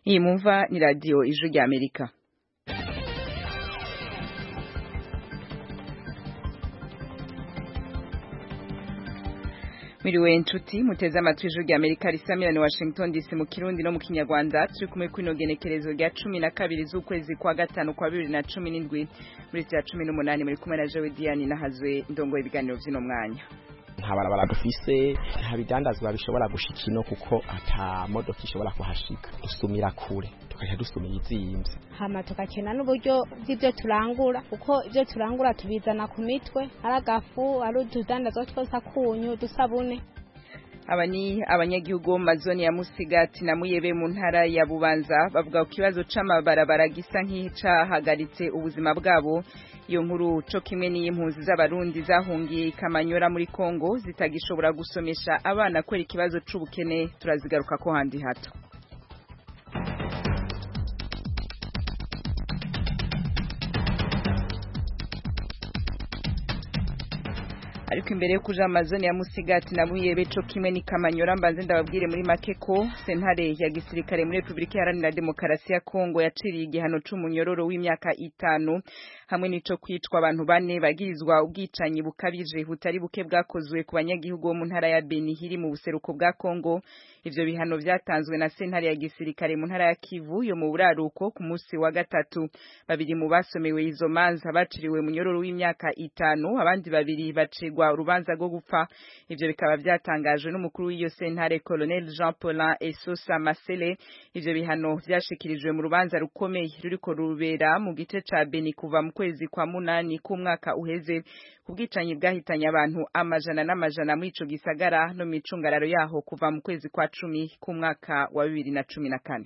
Iyi mumva ni radio Ijwi rya Amerika. Miriwe inshuti muteze amatwi Ijwi rya Amerika risamira ni Washington DC mu Kirundi no mu Kinyarwanda turi kumwe kwino genekerezo rya 12 z'ukwezi kwa gatanu kwa 2017 muri 18 muri kumwe na Jewe Diane nahazwe ndongoye ibiganiro vy'ino mwanya. Nta barabara dufise nta bidandazwa bishobora gushikino kuko ata modoka ishobora kuhashika dusumira kure tukaje dusumira izimvye hama tukakena n'uburyo bw'ibyo turangura kuko ibyo turangura tubizana ku mitwe aragafu ari udandazwa twose akunyu dusabune. Aba ni abanyagihugu mu mazoni ya Musigati na Muyebe mu ntara ya Bubanza bavuga ku kibazo c'amabarabara gisa nk'icahagaritse ubuzima bwabo. Iyo nkuru co kimwe n'impunzi z'abarundi zahungiye Kamanyora muri Kongo zitagishobora gusomesha abana kwera ikibazo c'ubukene turazigaruka ko handi hato. Ariko imbere yo kuja amazoni ya Musigati na Muyebe co kimwe ni Kamanyora mbanze ndababwire muri make ko sentare ya gisirikare muri Republika Iharanira Demokarasi ya Kongo yaciriye igihano c'umunyororo w'imyaka 5 hamwe n'ico kwicwa abantu bane bagirizwa ubwicanyi bukabije butari buke bwakozwe ku banyagihugu bo mu ntara ya Beni hiri mu buseruko bwa Kongo. Ivyo bihano vyatanzwe na sentare ya gisirikare mu ntara ya Kivu yo mu buraruko ku munsi wa gatatu. Babiri mu basomewe izo manza baciriwe munyororo w'imyaka 5 abandi babiri bacirwa urubanza rwo gupfa. Ivyo bikaba vyatangajwe n'umukuru w'iyo sentare Colonel Jean Paulin Esosa Masele. Ivyo bihano vyashikirijwe mu rubanza rukomeye ruriko rubera mu gice ca Beni kuva mu kwezi kwa munani k'umwaka uheze kubwicanyi bwahitanye abantu amajana n'amajana muri ico gisagara no micungararo yaho kuva mu kwezi kwa 10 k'umwaka wa 2014.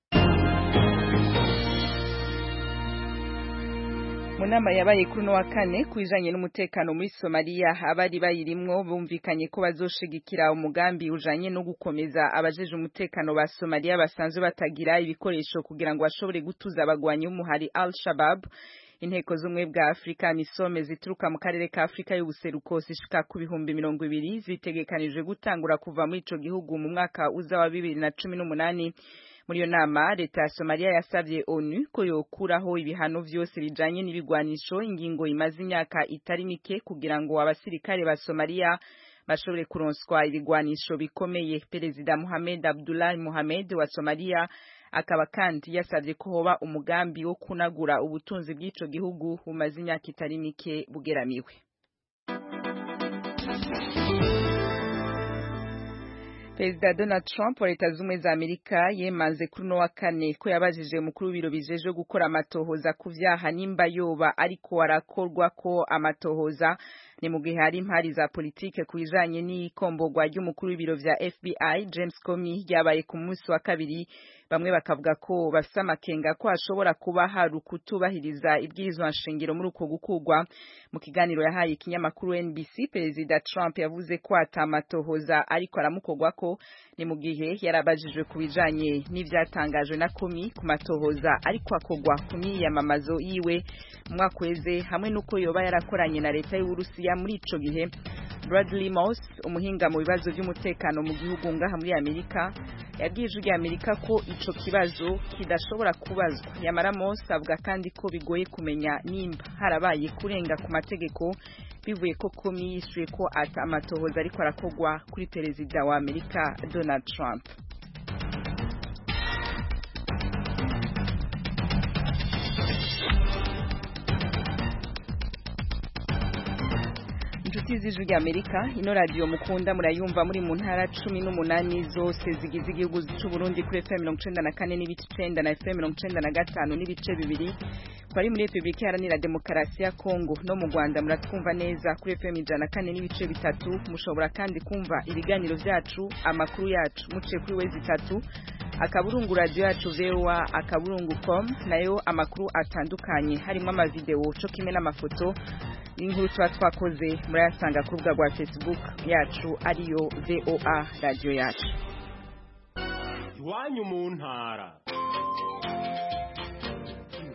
Munama yabaye kuri no wa kane kwijanye n'umutekano muri Somalia abari bayirimwo bumvikanye ko bazoshigikira umugambi ujanye no gukomeza abajeje umutekano ba Somalia basanzwe batagira ibikoresho kugira ngo bashobore gutuza abagwanyi b'umuhari Al-Shabaab. Inteko z'umwe bwa Afrika misome zituruka mu karere ka Afrika y'ubuseruko zishika ku 200,000 zitegekanijwe gutangura kuva muri ico gihugu mu mwaka uza wa 2018. Muri yo nama leta ya Somalia yasavye ONU ko yokuraho ibihano vyose bijanye n'ibigwanisho ingingo imaze imyaka itari mike kugira ngo abasirikare ba Somalia bashobore kuronswa ibigwanisho bikomeye. Perezida Mohamed Abdullahi Mohamed wa Somalia akaba kandi yasavye ko hoba umugambi wo kunagura ubutunzi bw'ico gihugu bumaze imyaka itari mike bugeramiwe. Perezida Donald Trump wa Leta Zunze za Amerika yemanze kuri no wa kane ko yabajije umukuru w'ibiro bijeje gukora amatohoza ku vyaha nimba yoba ariko arakorwa ko amatohoza ni mu gihe hari impari za politike kujanye n'ikombogwa ry'umukuru w'ibiro vya FBI James Comey yabaye ku munsi wa kabiri. Bamwe bakavuga ko bafite amakenga ko ashobora kuba hari kutubahiriza ibwirizwa nshingiro muri uko gukugwa. Mu kiganiro yahaye ikinyamakuru NBC Perezida Trump yavuze ko atamatohoza ariko aramukogwa ko ni mu gihe yarabajijwe kubijanye n'ivyatangajwe na Comey ku matohoza ariko akogwa ku miyamamazo yiwe mwaka weze hamwe nuko yoba yarakoranye na leta y'Uburusiya muri ico gihe. Bradley Moss umuhinga mu bibazo by'umutekano mu gihugu ngaha muri Amerika yabwiye Ijwi rya Amerika ko ico kibazo kidashobora kubazwa. Yamara Moss avuga kandi ko bigoye kumenya nimba harabaye kurenga ku mategeko bivuye ko Comey yishuye ko amatohoza ariko arakogwa kuri perezida wa Amerika Donald Trump. Z'Ijwi rya Amerika ino radio mukunda murayumva muri mu ntara 18 zose zigize igihugu cy'u Burundi kuri FM 94 n'ibice 9 na FM 95 n'ibice 2 kwari muri Republika Iharanira Demokarasi ya Kongo no mu Rwanda muratwumva neza kuri FM 104 n'ibice 3. Mushobora kandi kumva ibiganiro vyacu amakuru yacu muciye kuri wezi 3 akaburungu radio yacu VOA akaburungu.com nayo amakuru atandukanye harimo amavideo co kimwe n'amafoto inkuru twakoze murayasanga ku rubuga rwa Facebook yacu ariyo VOA radio yacu. Iwanyu mu ntara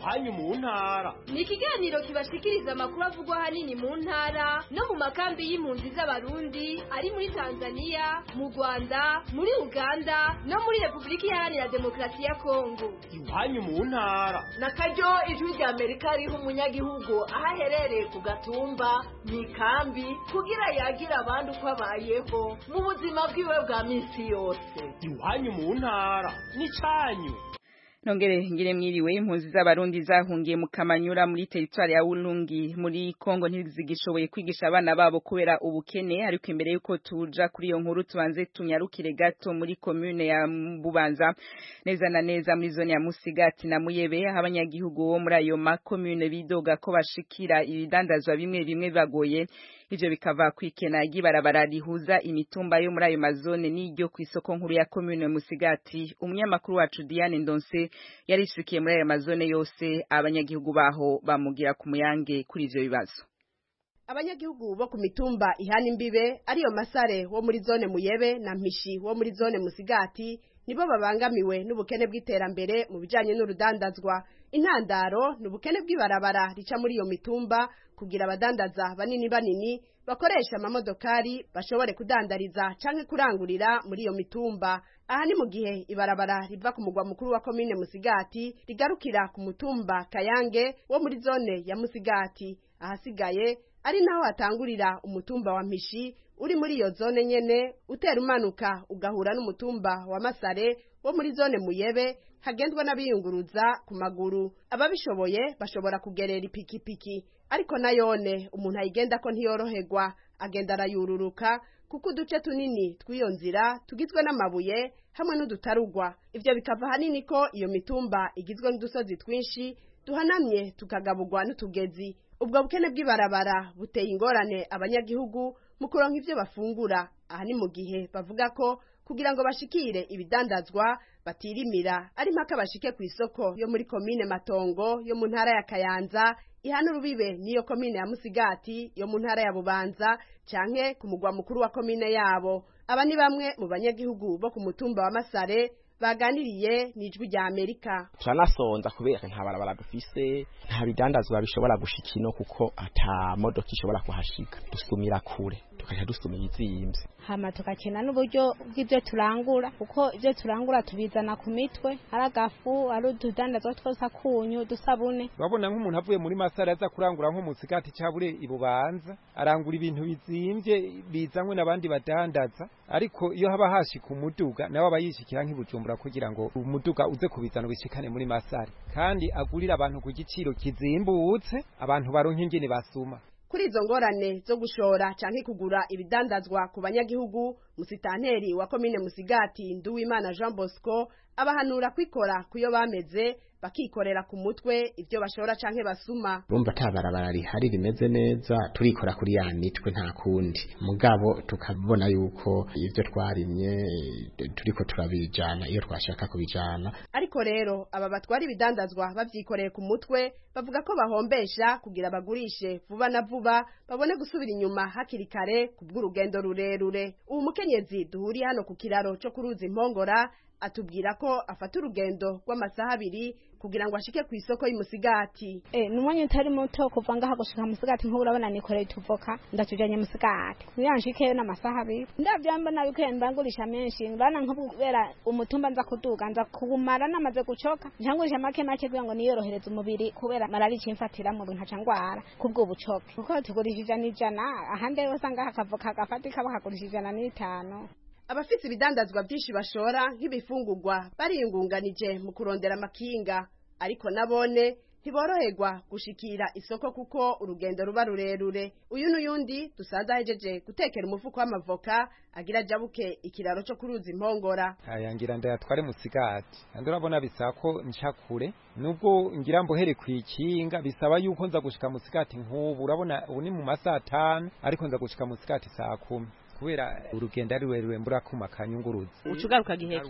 iwanyu mu ntara. Ni ikiganiro kibashikiriza amakuru avugwa hanini mu ntara no mu makambi y'impunzi z'abarundi ari muri Tanzania, mu Rwanda, muri Uganda no muri Republika Iharanira Demokarasi ya Kongo. Iwanyu mu ntara. Nakaryo ijwi rya Amerika riha umunyagihugu ahaherereye ku gatumba mu ikambi kugira yagira abandi uko abayeho mu buzima bwiwe bwa minsi yose. Iwanyu mu ntara n'icanyu. Nongere ngire mwiriwe impunzi z'abarundi zahungiye mu Kamanyura muri territoire ya Ulungi muri Kongo ntizigishoboye kwigisha abana babo kubera ubukene, ariko imbere yuko tuja kuri iyo nkuru tubanze tunyarukire gato muri commune ya Bubanza neza na neza muri zone ya Musigati na Muyebe. Abanyagihugu bo muri ayo makomune bidoga ko bashikira ibidandazwa bimwe bimwe bagoye, ivyo bikava kwikena gibarabara rihuza imitumba yo muri ayo mazone n'iryo kwisoko nkuru ya commune Musigati. Umunyamakuru wacu Diane Ndonse yarishukiye muri ayo mazone yose, abanyagihugu baho bamugira ku muyange kuri ivyo bibazo. Abanyagihugu bo ku mitumba ihana imbibe ariyo Masare wo muri zone Muyebe na Mpishi wo muri zone Musigati nibo babangamiwe n'ubukene bw'iterambere mu bijanye n'urudandazwa. Intandaro n'ubukene bw'ibarabara rica muri iyo mitumba kugira abadandaza banini banini bakoresha amamodokari bashobore kudandariza canke kurangurira muri iyo mitumba. Aha ni mu gihe ibarabara riva ku mugwa mukuru wa commune Musigati rigarukira ku mutumba Kayange wo muri zone ya Musigati. Ahasigaye ari naho hatangurira umutumba wa Mpishi uri muri iyo zone nyene, utera umanuka ugahura n'umutumba wa Masare wo muri zone Muyebe hagendwa n'abiyunguruza ku maguru. Ababishoboye bashobora kugerera ipikipiki, ariko nayone umuntu ayigenda ko ntiyoroherwa, agenda arayururuka kuko uduce tunini tw'iyo nzira tugizwe n'amabuye hamwe n'udutarugwa. Ivyo bikava hanini ko iyo mitumba igizwe n'udusozi twinshi duhanamye tukagabugwa n'utugezi. Ubwo bukene bw'ibarabara buteye ingorane abanyagihugu mu kuronka ivyo bafungura. Aha ni mu gihe bavuga ko kugira ngo bashikire ibidandazwa batirimira ari mpaka bashike ku isoko yo muri komine Matongo yo mu ntara ya Kayanza ihana urubibe niyo komine ya Musigati yo mu ntara ya Bubanza canke ku mugwa mukuru wa komine yabo. Aba ni bamwe mu banyagihugu bo ku mutumba wa Masare baganiriye n'ijwi rya Amerika. Turanasonza kubera nta barabara dufise, nta bidandazwa bishobora gushikino kuko ata modoka ishobora kuhashika, dusumira kure tukaja dusumira izimvye. Hama tukakena n'uburyo bw'ibyo turangura kuko ibyo turangura tubizana ku mitwe, aragafu ari ududandazwa twose akunyu dusabune. Babona nk'umuntu avuye muri Masara aza kurangura nko mu Musigati cabure Ibubanza, arangura ibintu bizimvye bizanywe n'abandi badandaza, ariko iyo haba hashika umuduga nawe abayishikira nk'Ibujumbura kugira ngo umuduga uze kubizana bishikane muri Masara, kandi agurira abantu ku giciro kizimbutse abantu baronke ingene basuma. Kuri izo ngorane zo gushora canke kugura ibidandazwa ku banyagihugu, musitanteri wa komine Musigati Nduwimana Jean Bosco abahanura kwikora kuyo bameze bakikorera ku mutwe ivyo bashora canke basuma. Urumva tabarabara rihari rimeze neza, turikora kuri ya mitwe nta kundi, mugabo tukabona yuko ivyo twarimye turiko turabijana iyo twashaka kubijana. Ariko rero aba batwara ibidandazwa bavyikoreye ku mutwe bavuga ko bahombesha kugira bagurishe vuba na vuba babone gusubira inyuma hakiri kare kubw'urugendo rurerure. Ubu mukenyezi duhuriye hano ku kiraro cyo kuruza Impongora atubwira ko afata urugendo rw'amasaha 2 kugira ngo ashike ku isoko y'Umusigati. Numwanya utari muto kuva ngaha gushika Musigati nko urabona nikoreye tuvoka ndatujanye Musigati. Kuyanshike n'amasaha 2. Ndavyamba nabikuye mbangurisha menshi bana nko kubera umutumba nza kuduga nza kumara namaze gucoka. Njangurisha make kugira ngo niyorohereze umubiri kubera mararici mfatira mu nkaca ngwara kubwo bucoke. Kuko tugurishije n'ijana ahande yose ngaha kavoka gafatika bakagurishije n'5. Abafite ibidandazwa byinshi bashora nk'ibifungurwa bariyungunganije mu kurondera amakinga, ariko nabone ntiboroherwa gushikira isoko kuko urugendo ruba rurerure. Uyu n'uyundi dusaza hejeje gutekera umufuko w'amavoka agira jabuke ikiraro cyo kuruza Impongora. Ayangira ndayatware Musigati, kandi urabona bisako nshakure nubwo ngira mbohere kwikinga bisaba yuko nza gushika Musigati nk'ubu urabona ubu ni mu masaha 5 ariko nza gushika Musigati saa 10. Kubera urugendo ari rwerure mbura kuma kanyunguruzi. Ucugaruka giheke.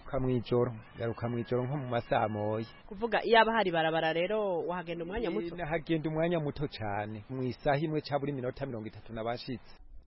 Garuka mwijoro nko mu masaha moya. Kuvuga iyaba hari barabara rero wahagenda umwanya muto. Hagenda umwanya muto cyane. Mu isaha imwe cyaburi minota 30 nabashitse.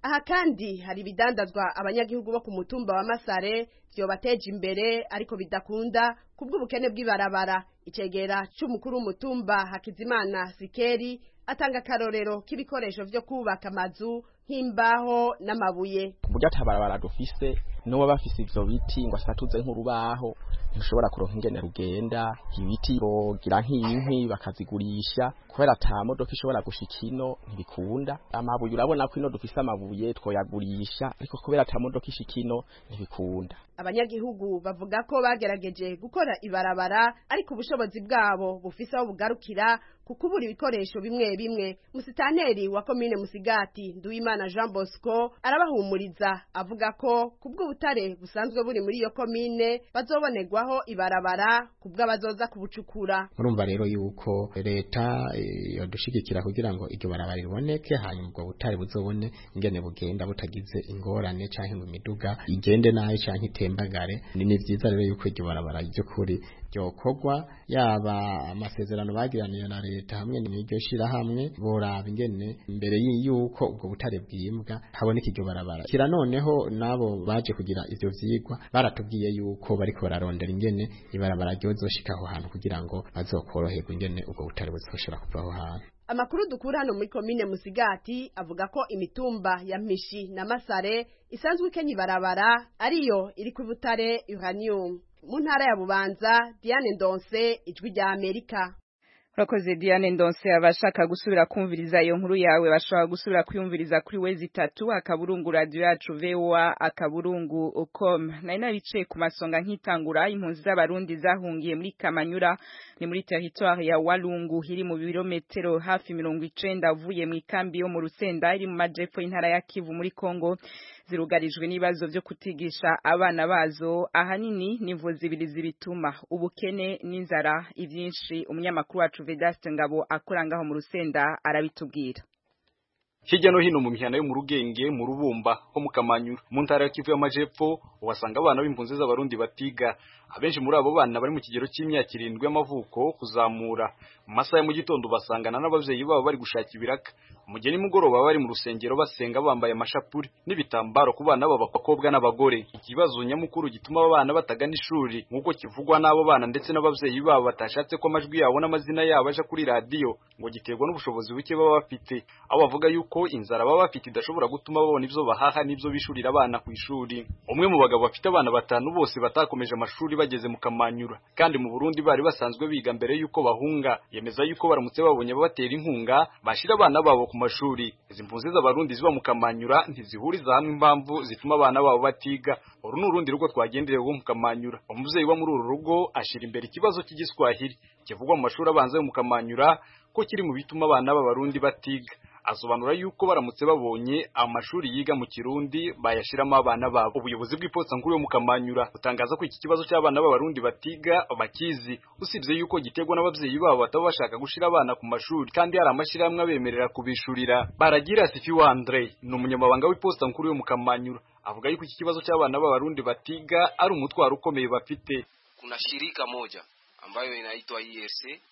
aha kandi hari ibidandazwa abanyagihugu bo ku mutumba wa Masare vyobateje imbere ariko bidakunda kubw'ubukene bw'ibarabara. Icegera c'umukuru w'umutumba Hakizimana Sikeri atanga akarorero k'ibikoresho vyo kubaka amazu nk'imbaho n'amabuye. Kuburyo atabarabara dufise no bafise ivyo biti ngo asatuze nk'urubaho ntushobora kuronka ingene rugenda, ibiti bogira nk'inkwi bakazigurisha kubera ata modoka ishobora gushika ino ntibikunda. Amabuye urabona ko ino dufise amabuye twoyagurisha ariko kubera ata modoka ishika ino ntibikunda. Abanyagihugu bavuga ko bagerageje gukora ibarabara ariko ubushobozi bwabo bufise aho bugarukira kukubura ibikoresho bimwe bimwe. Musitaneri wa komine Musigati Nduwimana Jean Bosco arabahumuriza avuga ko kubw'ubutare busanzwe buri muri iyo komine bazobonerwaho ibarabara kubw'abazoza kubucukura. Murumva rero yuko leta yodushigikira kugira ngo iryo barabara riboneke, hanyuma ubwo butare buzobone ingene bugenda butagize ingorane canke mu miduga igende nayo canke itembagare. Ni vyiza rero yuko iryo barabara ry'ukuri ryokorwa, yaba amasezerano bagiraniye na leta hamwe n'iryo shira hamwe boraba ingene mbere yuko ubwo butare bwimbwa haboneka iryo barabara. Kira noneho nabo baje kugira ivyo vyigwa baratubwiye yuko bariko bararondera ingene ibarabara ryozoshika aho hantu kugira ngo bazokoroherwe ingene ubwo butare buzoshobora kuva aho hantu. Amakuru dukura hano muri komine Musigati avuga ko imitumba ya Mpishi na Masare isanzwe ikenye ibarabara ariyo iri ku butare uranium. Mu ntara ya Bubanza, Diane Ndonse, Ijwi rya Amerika. Urakoze Diane Ndonse. Abashaka gusubira kumviriza iyo nkuru yawe bashobora gusubira kuyumviriza kuri wezi 3 akaburungu radio yacu VOA akaburungu.com. Nari nabicaye ku masonga nkitangura impunzi z'abarundi zahungiye muri Kamanyura ni muri territoire ya Walungu iri mu birometero hafi 90 avuye mu ikambi yo mu Rusenda iri mu majepfo y'intara ya Kivu muri Kongo. Zirugarijwe n'ibibazo byo kutigisha abana bazo, ahanini nivo zibiri zibituma ubukene n'inzara. Ivyinshi umunyamakuru wacu Vedaste Ngabo akorangaho mu Rusenda arabitubwira. Hirya no hino mu mihana yo mu Rugenge, mu Rubumba ho mu Kamanyura mu ntara ya Kivu y'amajepfo wasanga abana b'impunzi z'abarundi batiga. Abenshi muri abo bana bari mu kigero cy'imyaka 7 y'amavuko kuzamura. Mu masaha mu gitondo basangana n'abavyeyi babo bari gushaka ibiraka. Mu gihe nimugoroba bari mu rusengero basenga bambaye amashapuri n'ibitambaro ku bana b'abakobwa n'abagore. Ikibazo nyamukuru gituma abana batagana ishuri nkuko kivugwa n'abo bana ndetse n'abavyeyi babo batashatse ko amajwi yabo n'amazina yabo aje kuri radio ngo giterwa n'ubushobozi buke baba bafite. Abo bavuga yuko inzara baba bafite idashobora gutuma babona ivyo bahaha n'ivyo bishurira abana ku ishuri. Umwe mu bagabo bafite abana batanu bose batakomeje amashuri bageze mu Kamanyura kandi mu Burundi bari basanzwe biga mbere yuko bahunga, yemeza yuko baramutse babonye babatera inkunga bashira abana babo ku mashuri. Izi mpunzi z'abarundi ziba mu Kamanyura ntizihuriza hamwe impamvu zituma abana babo batiga. Uru n'urundi rugo twagenderewe mu Kamanyura. Umuvyeyi wa muri uru rugo ashira imbere ikibazo cy'igiswahili kivugwa mu mashuri abanza yo mu Kamanyura ko kiri mu bituma abana b'abarundi batiga. Asobanura yuko baramutse babonye amashuri yiga mu Kirundi bayashiramo abana babo. Ubuyobozi bw'ipotsa nkuru yo mu Kamanyura utangaza ko iki kibazo cy'abana b'abarundi batiga bakizi, usibye yuko gitegwa n'abavyeyi babo bataba bashaka gushira abana ku mashuri kandi hari amashiramwe abemerera kubishurira. Baragira Sifi wa Andre ni umunyamabanga w'ipotsa nkuru yo mu Kamanyura avuga yuko iki kibazo cy'abana b'abarundi batiga ari umutwaro ukomeye bafite. Kuna shirika moja ambayo inaitwa IRC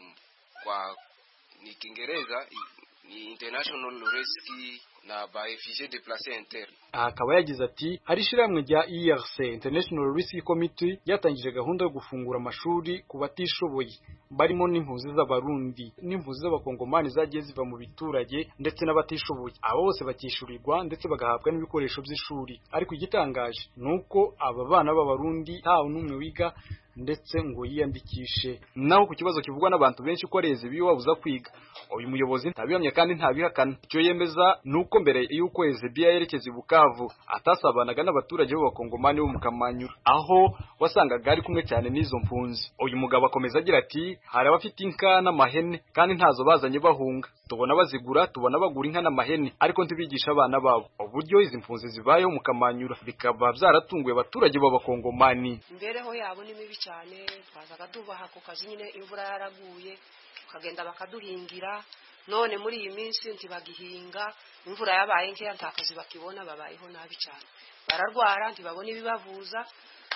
kwa ni Kiingereza ni International Rescue na Refugee Déplacés Interne. Akaba yagize ati hari shiramwe rya IRC International Rescue Committee yatangije gahunda yo gufungura amashuri ku batishoboye barimo n'impunzi z'abarundi n'impunzi z'abakongomani zagiye ziva mu biturage ndetse n'abatishoboye. Abo bose bakishurirwa ndetse bagahabwa n'ibikoresho by'ishuri. Ariko igitangaje nuko aba bana b'abarundi ntawe n'umwe wiga ndetse ngo yiyandikishe. Naho ku kibazo kivugwa n'abantu benshi ko areze biyo wabuza kwiga, uyu muyobozi ntabihamya kandi ntabihakana. Icyo yemeza nuko mbere y'uko Ezebia yerekeza i Bukavu atasabanaga n'abaturage b'abakongomani bo mu Kamanyura, aho wasangaga ari kumwe cyane n'izo mpunzi. Uyu mugabo akomeza agira ati hari abafite inka n'amahene kandi ntazo bazanye bahunga, tubona bazigura, tubona bagura inka n'amahene ariko ntibigisha abana babo. Uburyo izi mpunzi zibayeho mu Kamanyura bikaba byaratunguye abaturage b'abakongomani. Imbereho yabo ni mibi cyane, twazaga tubaha ku kazi nyine imvura yaraguye ukagenda bakaduhingira, none muri iyi minsi ntibagihinga, imvura yabaye nkeya nta kazi bakibona, babayeho nabi cyane. Bararwara ntibabona ibibavuza,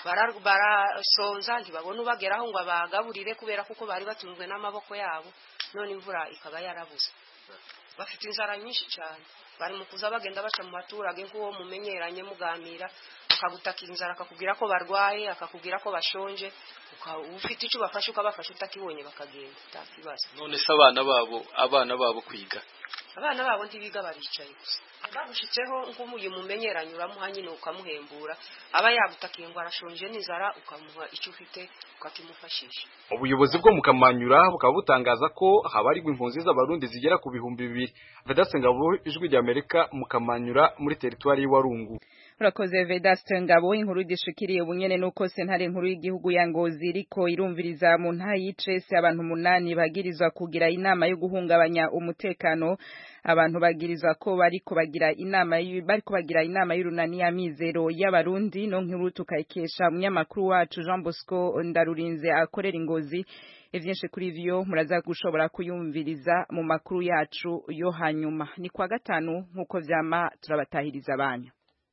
barasonza ntibabona ubageraho ngo abagaburire kubera kuko bari batunzwe n'amaboko yabo, none imvura ikaba yarabuze. bafite inzara nyinshi cyane bari mu kuza bagenda baca mu baturage nk'uwo mumenyeranye muganira akagutakira inzara akakubwira ko barwaye akakubwira ko bashonje ufite icyo bafashe ukabafasha utakibonye bakagenda takibazo. None se abana babo kwiga abana babo ntibiga baricaye gusa bagushitseho nk'umuye mumenyeranye uramuha nyine ukamuhembura aba yagutakiye ngo arashonje n'inzara ukamuha icyo ufite ukakimufashisha. Ubuyobozi bwo mukamanyura bukaba butangaza ko habarirwa impunzi z'abarundi zigera ku 2,000. Vedaste Ngabo, Ijwi ry'Amerika, mukamanyura muri teritwari y'Warungu. Urakoze Vedaste Ngabo. Inkuru dishikiriye bunyene nuko sentare inkuru y'igihugu ya Ngozi iriko irumviriza mu nta y'icese abantu 8 bagirizwa kugira inama yo guhungabanya umutekano. Abantu bagirizwa ko bariko bagira inama y'urunani ya mizero y'abarundi. No nkuru tukayikesha umunyamakuru wacu Jean Bosco Ndarurinze akorera Ingozi. Ivyinshi kuri vyo muraza gushobora kuyumviriza mu makuru yacu yo hanyuma. Ni kwa gatanu nkuko vyama turabatahiriza abanyu.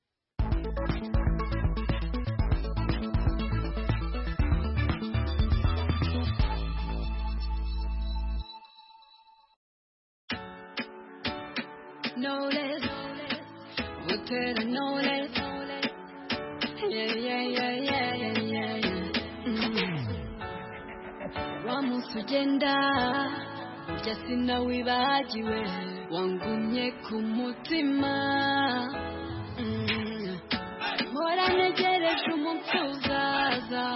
No less, we'll tell her no less. Yeah. Wamusi ugenda, burya sinawibagiwe, wangumye ku mutima. Mpora ntegereje umunsi uzaza,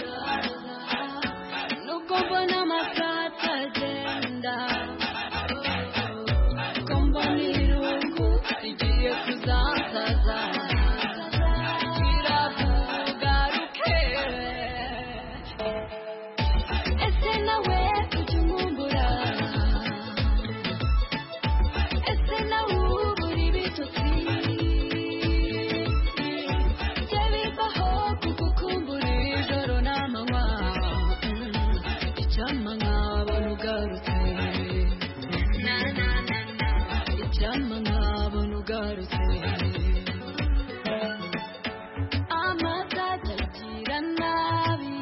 nuko mbona amasaha atagenda. Igiye kuzansaza kiravugaruke ese nawe ujya umumbura ese nawe ubura ibitotsi jye bivaho kugukumbura ijoro n'amanywa icyampa nkabona ugarutse icyampa nkabona ugarutse amatagira nabi.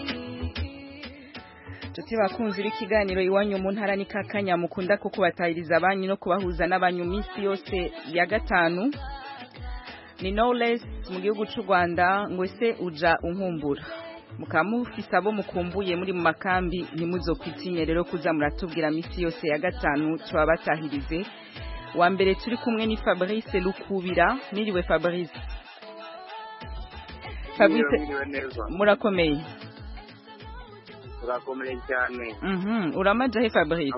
Tuti bakunzi b'ikiganiro iwanyu mu ntara ni kakanya mukunda ko kubatahiriza abanyu no kubahuza n'abanyu minsi yose ya gatanu. Ni no less mu gihugu cy'u Rwanda ngo se uja unkumbura mukamufisa abo mukumbuye muri mu makambi ntimuzokwitinye rero kuza muratubwira minsi yose ya gatanu twabatahirize. Wa mbere turi kumwe ni Fabrice Lukubira. Niriwe Fabrice. Murakomeye. Urakomeye cyane. Uramaja he Fabrice?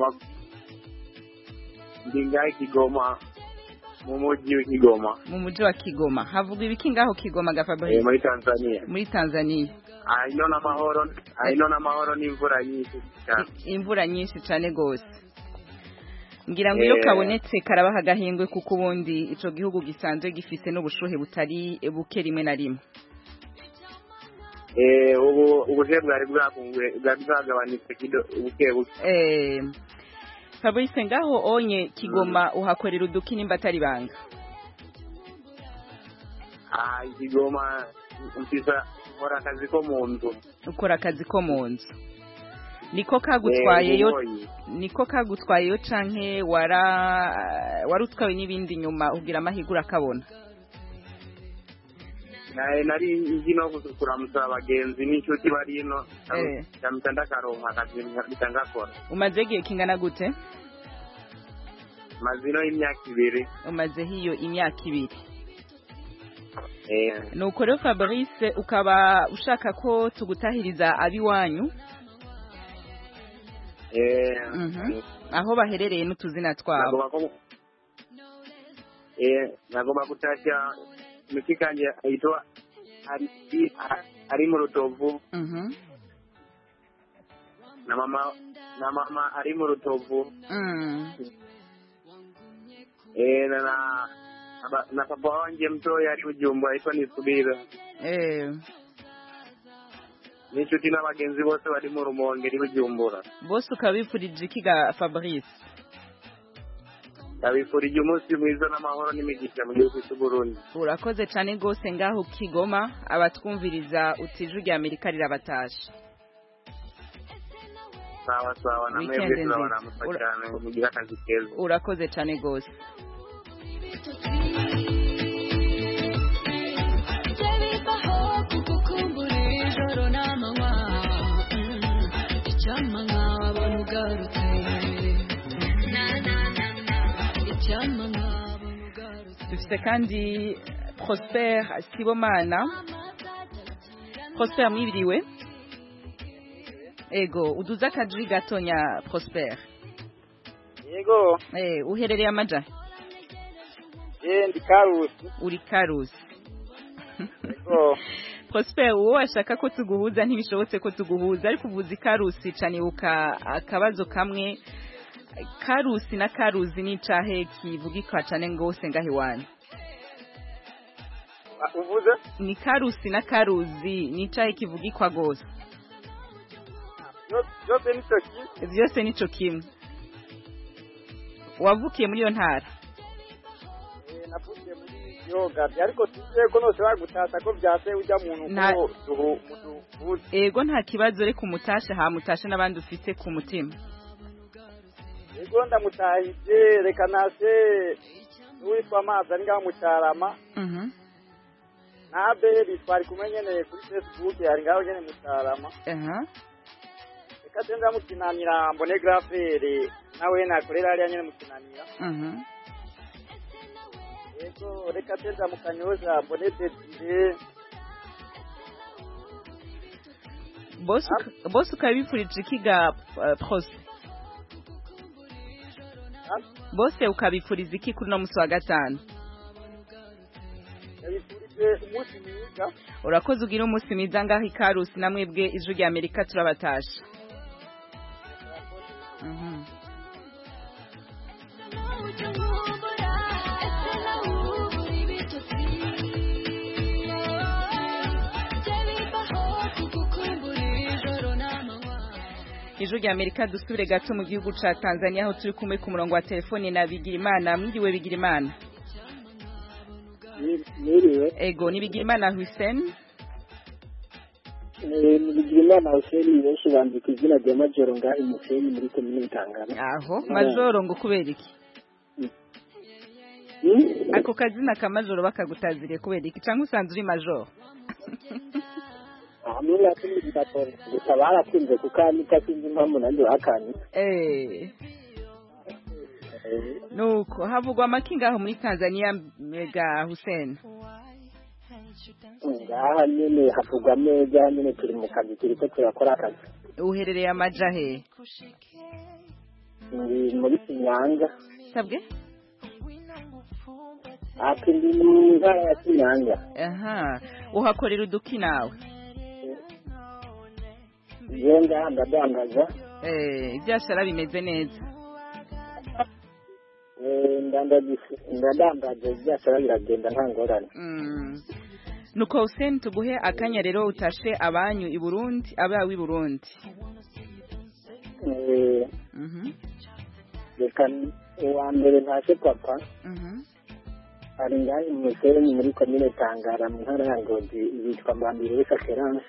Ndingaye Kigoma. Mu mujyi wa Kigoma. Mu mujyi wa Kigoma. Havuga ibiki ngaho Kigoma ga Fabrice? Muri Tanzania. Muri Tanzania. Aino na mahoro n'imvura nyinshi cyane. Imvura nyinshi cyane gose. Ngira ngo iyo kabonetse karabaha gahingwe kuko ubundi ico gihugu gisanzwe gifise n'ubushuhe butari buke rimwe na rimwe. Ubushuhe bwari bwagabanutse buke buke. Fabrice ngaho onye Kigoma uhakorera uduki nimba atari banga. Kigoma mpisa ukora akazi ko mu nzu. Ukora akazi ko mu nzu. Niko kagutwayeyo canke warutwawe n'ibindi nyuma ugira amahigura akabona? Nari ngino kuramutsa abagenzi n'inshuti bari ino cyamita ndakaronka akazi ngakora. Umaze igihe kingana gute? Mazino y'imyaka 2. Umaze hiyo imyaka 2. Nuko rero Fabrice ukaba ushaka ko tugutahiriza abiwanyu? Aho baherereye n'utuzina twabo. Nagomba gutashya mukikanje aitwa ari mu Rutovu. Na mama ari mu Rutovu. Na papa wanje mtoya ari Bujumbura aitwa Nisubira. N'inshuti n'abagenzi bose bari mu Rumonge ari Bujumbura. Bose ukabifurije ikiga Fabrice? Ndabifurije umunsi mwiza n'amahoro n'imigisha mu gihugu cy'u Burundi. Urakoze cyane gose ngaho Kigoma abatwumviriza utije rya Amerika rirabatasha. sawa na Weekend mwebwe nziza. turabaramutsa cyane mugira akazi keza. Urakoze cyane gose. Dufite kandi Prosper Sibomana. Prosper mwibiriwe? Ego, uduza kadri gatonya Prosper. Yego. Uherereye amaja? Ndi Karusi. Uri Karusi. Yego. Prosper, uwo washaka ko tuguhuza ntibishobotse ko tuguhuza ariko uvuzi Karusi cyane uka akabazo kamwe. Karusi na Karuzi ni cahe kivugika cyane ngose ngahe wanyu? Uvuze? Ni Karusi na Karuzi ni cahe kivugikwa gose? Byose nico kimwe. Wavukiye muri yo ntara? Navukiye muri yoga ariko tugiye ko nose bagutata ko byase ujya muntu ko ego nta kibazo reka umutashe ha mutashe n'abandi ufite ku mutima. Ego ndamutahije reka nase witwa amazi ari ngaho mutarama. Nabe bitwari kumenyene kuri Facebook ari ngaho nyene mutarama. Reka tenza mukinanira mbone grafere nawe nakorera ari nyene mukinanira. Ego reka tenza mukanyoza mbone tetire. Boss ukabifurije ikiga Prost. Bose ukabifuriza iki kuri no musi wa gatanu? Umunsi mwiza. Urakoze ugira umunsi mwiza ngaho Ikarusi namwebwe ijwi rya Amerika turabatasha. Ijwi rya Amerika dusubire gato mu gihugu ca Tanzania aho turi kumwe ku murongo wa telefone na Bigirimana. Mwiriwe Bigirimana? Mwiriwe. Ego ni Bigirimana Hussein? Ni Bigirimana Hussein benshi banzi ku izina rya Majoro ngaho Musenyi muri komine Tangana. Aho Majoro ngo kubera iki? Ako kazina ka Majoro bakagutazire kubera iki canke usanzwe uri Majoro? Amina tuni batore gutabara kunze kukanika sinzi mpamvu nandi wakani. Nuko havugwa amakinga aho muri Tanzania mega Hussein. Ngaha nyene havugwa meza nyene turi mu kazi turiko turakora akazi. Uherereye amaja he? Ndi muri Kinyanga. Sabwe? Ati ndi mu ntara ya Kinyanga. Aha. Uhakorera uduki nawe? Yenda ndadangaza. Ibyashara bimeze neza. Ndadangaza ibyashara biragenda nta ngorane. Nuko Hussein tuguhe akanya rero utashe abanyu i Burundi abawe i Burundi. Reka uwa mbere ntashe papa. Ari ngaho Musenyi muri komine Tangara mu ntara ya Ngozi yitwa Mbambire W'Isakerance.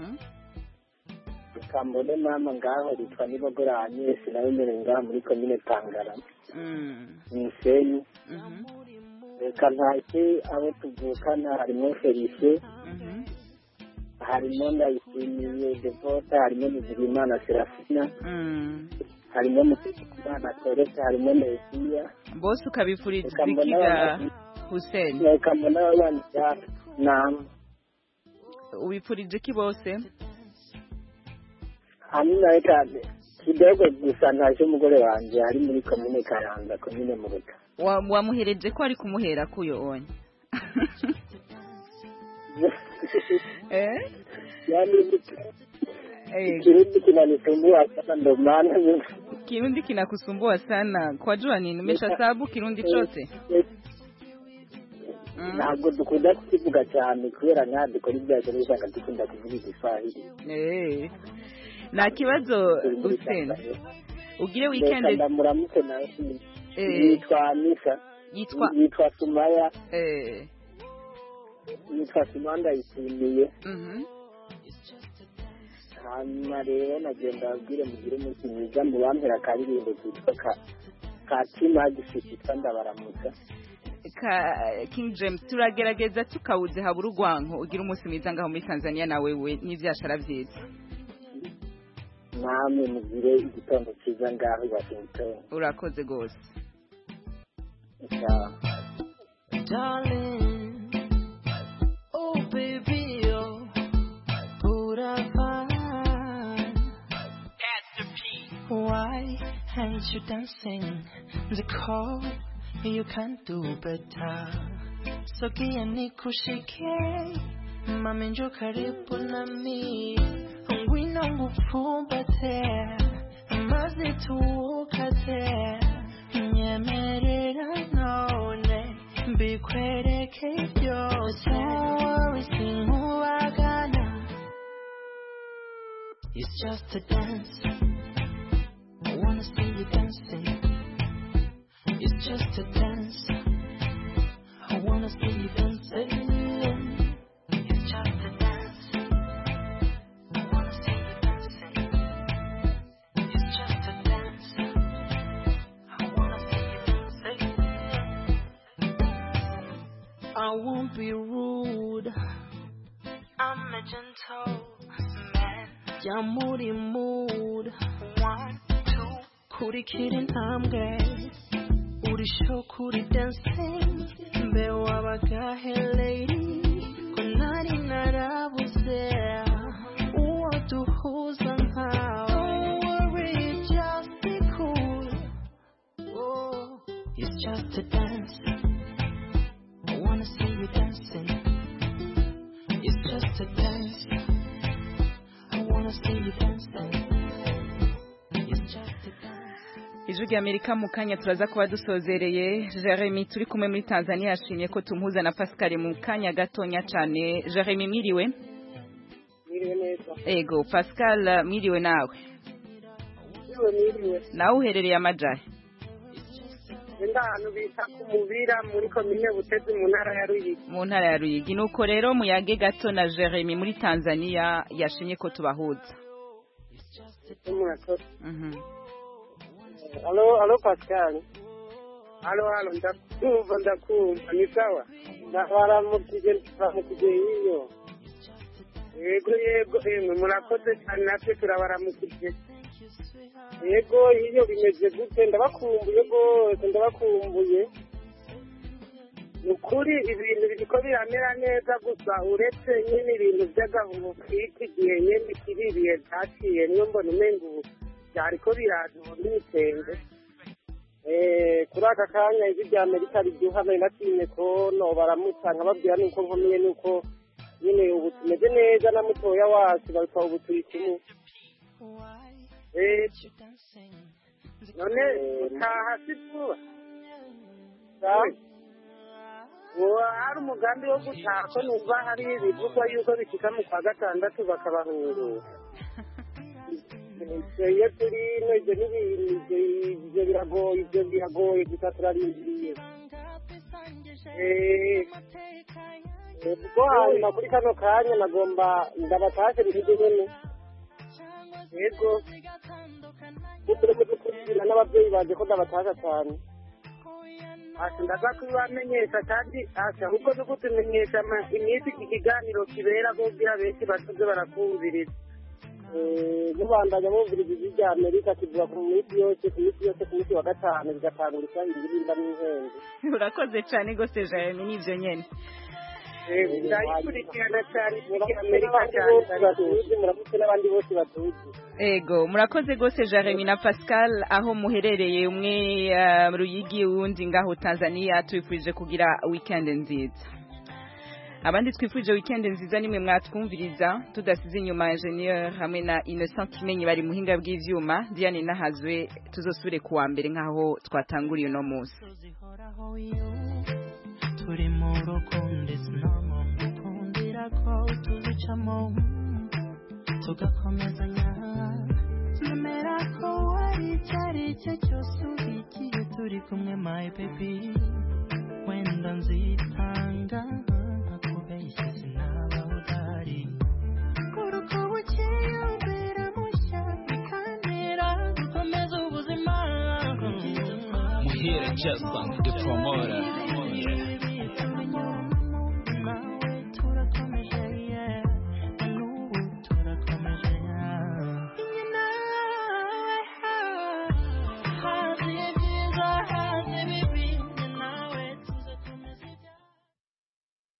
Kambone mama ngaho ritwa Nibogora Agnes nawe mbere ngaho muri komine Tangara. Musenyi. Reka ntake abo tuvukana harimo Felice. Harimo Ndayishimiye Devota, harimo Nizigimana Serafina. Harimo Mutimana Teresa, harimo Mesiya. Bose ukabifurije ikiga Hussein. Reka mbona abana nam. Ubifurije iki bose? Amina reka kidogo gusa ntaje umugore wanje ari muri komine Kayanza komine Muruta. Wamuhereje ko ari kumuhera kuyo onye. Kirundi kinanisumbua sana ndo maana. Kirundi kinakusumbua sana. Kwa jua nini umeshasabu Kirundi chote? Ntabwo dukunda kukivuga cyane kubera nka dukora ibyaje n'ishaka dukunda kuvuga Igiswahili. Na kibazo Hussein. Ugire weekend ndamuramutse na yitwa Anisa. Yitwa Sumaya. Yitwa Simanda Isimiye. hanyuma rero nagenda babwire mugire umunsi mwiza mu bampera akaririmbo kitwa ka tima gifite ndabaramutsa King James turagerageza tukawuze habura urwanko ugira umunsi mwiza ngaho muri Tanzania na wewe n'ivyashara vyiza namwe mugire igitondo cyiza ngaho Washington urakoze gose darling oh baby oh put up Pastor P why ain't you dancing the call you can do better Sokia nikushike mami njoo karibu nami ngwino ngufumbate maze tukate nyemerera none mbikwereke byose sinkubagana It's just a dance I wanna see you dancing It's just a dance. I wanna see you dancing. It's just a dance. I wanna see you dancing. It's just a dance. I wanna see you dancing. I won't be rude. I'm a gentle man. Yeah, moody mood. 1, 2. Kuri kidding, I'm gay. Uri show kuri dancing Mbe wabagahe lady Kunari narabuze Uwa duhuza nkawe Don't worry, just be cool Oh, it's just a dance I wanna see you dancing It's just a dance I wanna see you dancing It's just a dance Ijwi ry'Amerika mu kanya turaza kuba dusozereye Jeremy turi kumwe muri Tanzania yashimye ko tumuhuza na Pascal mu kanya gatonya cyane Jeremy mwiriwe neza Ego Pascal mwiriwe nawe mwiriwe nawe uherereye amajahe Ndahano bita kumubira muri komine Butezi mu ntara ya Ruyigi mu ntara ya Ruyigi nuko rero muyage gato na Jeremy muri Tanzania yashimye ko tubahuza Allo Pascal. Allo ndakumva ni sawa. Ndabaramukije hiyo. Yego murakoze cyane natwe turabaramukije. Yego hiyo bimeze gute ndabakumbuye gose ndabakumbuye. Nukuri ibintu biriko biramera neza gusa uretse nyine ibintu by'agahumu kwiki gihe nyine kiribiye cyaciye niyo mbona umengo byariko biradura n'itende kuri aka kanya ijwi rya Amerika riduhamye natinye ko no baramutsa nkababwira nuko nkomeye nuko nyine ubu tumeze neza na mutoya wacu bariko ubu turi kumwe none utaha sivuba hari umugambi wo gutaha ko numva hari ibivugwa yuko bishika mu kwa gatandatu bakabahungura iyo turi ibyo biragoye gusa turarindiriye kuko hanyuma kuri kano kanya nagomba ndabatashe bifite nyene yego tureke dukurikirana n'ababyeyi baje ko ndabatasha cyane ndaza kubibamenyesha kandi ahubwo no kutumenyesha iminsi iki kiganiro kibera kugira benshi batoze barakumviriza mubandanya bumviriza ijwi rya Amerika kivuga ku minsi yose ku munsi wa gatanu bigatangura isaha indirimba n'inkenzi urakoze cyane gose Jeremy n'ivyo nyene ndayikurikirana cyane ijwi Amerika cyane muramutse n'abandi bose batuzi ego murakoze gose Jeremy na Pascal aho muherereye umwe Ruyigi uwundi ngaho Tanzania twifurije kugira weekend nziza abandi twifurije weekend nziza nimwe mwatwumviriza tudasize inyuma Engineer hamwe na Innocent Kimenyi bari muhinga bw'ivyuma Diane Nahazwe tuzosubire kuwa mbere nkaho twatanguriye no munsi turi mu rukundo sinoma mukundira ko tuzicamo tugakomezanya nemera ko wari cyari cyo cyose ubigiye turi kumwe my baby wenda nzitanga sinaba udari kuruko bukeye Just Funk, the promoter.